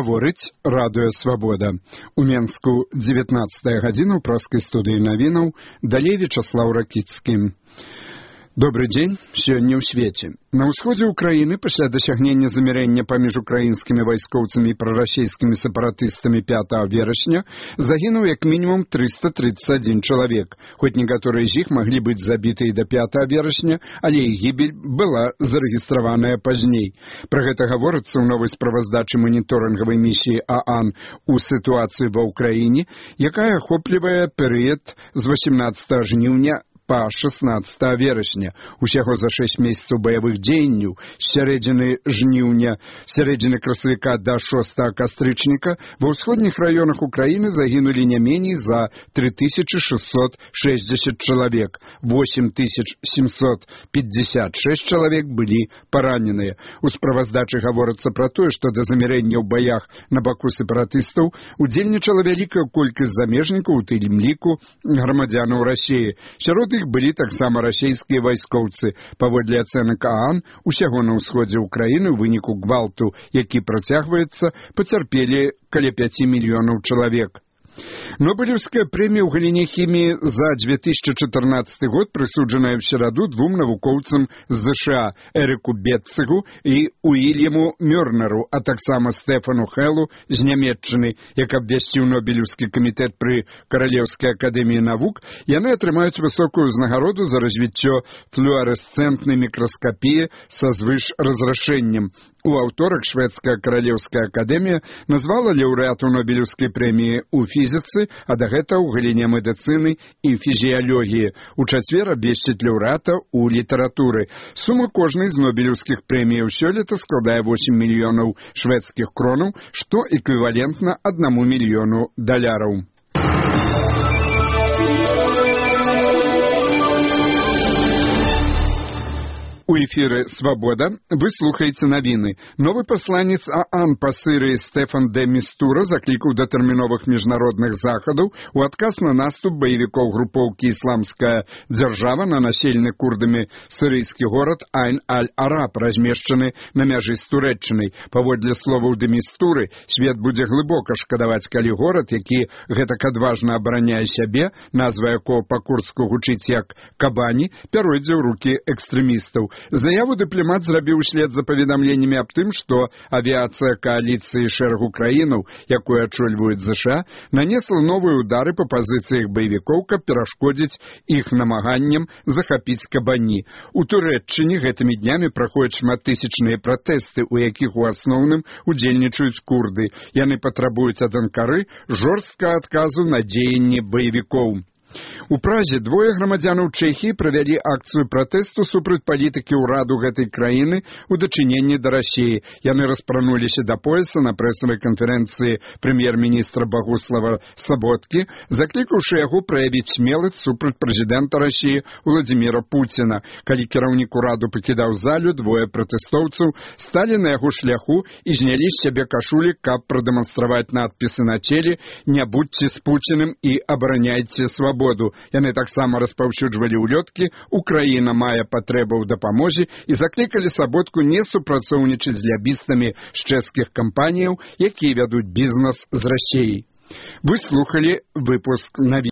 Гаворыць радыё «Свабода». У Менску 19 гадзіна ў праскай студыі навінаў, далей Вячаслаў Ракіцкі. Добрый дзень, сёння ў свеце. На ўсходзе ўкраіны пасля дасягнення замірэння паміж украінскімі вайскоўцамі і прарасійскімі сепаратыстамі 5 верасня загінуў як мінімум 331 чалавек, хоць некаторыя з іх маглі быць забітыя да 5 верасня, але іх гібель была зарэгістраваная пазней. Пра гэта гаворыцца ў новай справаздачы маніторынгавай місіі ААН у сітуацыі ва ўкраіне, якая ахоплівае перыяд з 18 жніўня па 16 верасня. Усяго за 6 месяцаў баявых дзеянняў з сярэдзіны красавіка да 6 кастрычніка ва ўсходніх раёнах Украіны загінулі не меней за 3660 чалавек, 8756 чалавек былі параненыя. У справаздачы гаворыцца пра тое, што да замірэння ў баях на баку сепаратыстаў удзельнічала вялікая колькасць замежнікаў, у тым ліку грамадзянаў Расіі. Сярод іх былі таксама расійскія вайскоўцы. Паводле ацэнак ААН, усяго на ўсходзе ўкраіны ў выніку гвалту, які працягваецца, пацярпелі каля 5 мільёнаў чалавек. Нобелевская прэмія ў галіне хіміі за 2014 год прысуджаная ў сераду двум навукоўцам з ЗША Эрыку Бетцэгу і Уільяму Мёрнеру, а таксама Стэфану Хэлу з Нямецчыны, як абвясціў Нобелевскі камітэт пры Каралеўскай акадэміі навук. Яны атрымаюць высокую ўзнагароду за развіццё флуарэсцэнтнай мікраскапіі са звышразрашэннем. У аўторак шведская Каралеўская акадэмія назвала лаўрэату Нобелевскай прэміі ў фізіцы, а дагэтуль у галіне медыцыны і фізіялогіі. У чацвер абвесцяць лаўрэата ў літаратуры. Сума кожнай з нобелеўскіх прэміяў сёлета складае 8 мільёнаў шведскіх кронаў, што эквівалентна 1 мільёну даляраў. У эфіры «Свабода» вы слухаеце навіны. Новы пасланец ААН па Сырыі Стэфан де Містура заклікаў да тэрміновых міжнародных захадаў у адказ на наступ баевікоў групоўкі «Ісламская дзяржава» на населены курдамі сырыйскі горад Айн-аль-Араб, размешчаны на мяжы з Турэччынай. Паводле словаў де Містуры, свет будзе глыбока шкадаваць, калі горад, які гэтак адважна абараняе сябе, назва якого па-курдску гучыць як «Кабані», пяройдзе ў рукі экстрэмістаў. Заяву дыпламат зрабіў услед за паведамленнямі аб тым, што авіяцыя кааліцыі шэрагу краінаў, якую ачольваюць ЗША, нанесла новыя ўдары па пазіцыях баевікоў, каб перашкодзіць іх намаганням захапіць Кабані. У Турэччыне гэтымі днямі праходзяць шматтысячныя пратэсты, у якіх у асноўным удзельнічаюць курды. Яны патрабуюць ад Анкары жорсткага адказу на дзеянні баевікоў. У Празе двое грамадзянаў Чэхіі правялі акцыю пратэсту супраць палітыкі ўраду гэтай краіны ў дачыненні да Расіі. Яны распрануліся да пояса на прэсавай канферэнцыі прэм'ер-міністра Багуслава Слабодкі, заклікаўшы яго праявіць смеласць супраць прэзідэнта Расіі Владзіміра Пуціна. Калі кіраўнік ураду пакідаў залю, двое пратэстоўцаў сталі на яго шляху і знялі з сябе кашулі, каб прадэманстраваць надпісы на целе «Не будьце з Пуціным і абараняйце свабоду». Яны таксама распаўсюджвалі ўлёткі «Украіна мае патрэбу ў дапамозе» і заклікалі Слабодку не супрацоўнічаць з лябістамі з чэшскіх кампаніяў, якія вядуць бізнес з Расіяй. Вы слухалі выпуск навін.